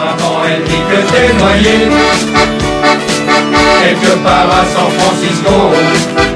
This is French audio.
Maman, elle dit que t'es noyé quelque part à San Francisco.